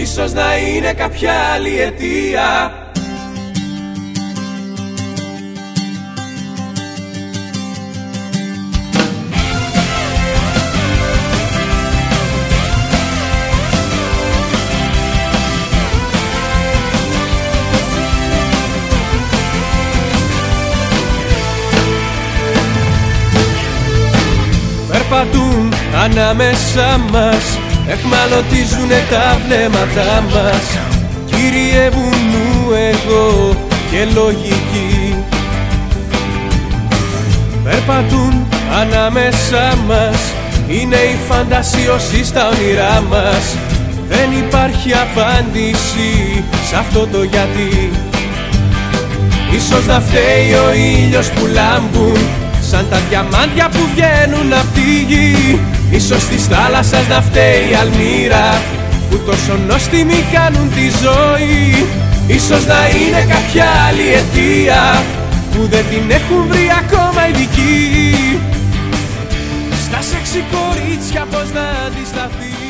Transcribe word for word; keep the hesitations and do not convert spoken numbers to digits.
ίσως να είναι κάποια άλλη αιτία. Περπατούν ανάμεσα μας, εχμαλωτίζουνε τα βλέμματά μας. Κυριεύουν νου, εγώ και λογική. Περπατούν ανάμεσα μας, είναι η φαντασίωση στα όνειρά μας. Δεν υπάρχει απάντηση σ' αυτό το γιατί. Ίσως να φταίει ο ήλιος που λάμπουν σαν τα διαμάντια που βγαίνουν απ' τη γη. Ίσως της θάλασσας να φταίει η αλμύρα που τόσο νόστιμοι κάνουν τη ζωή. Ίσως να είναι κάποια άλλη αιτία που δεν την έχουν βρει ακόμα ειδικοί. Στα σεξι κορίτσια πώς να αντισταθεί.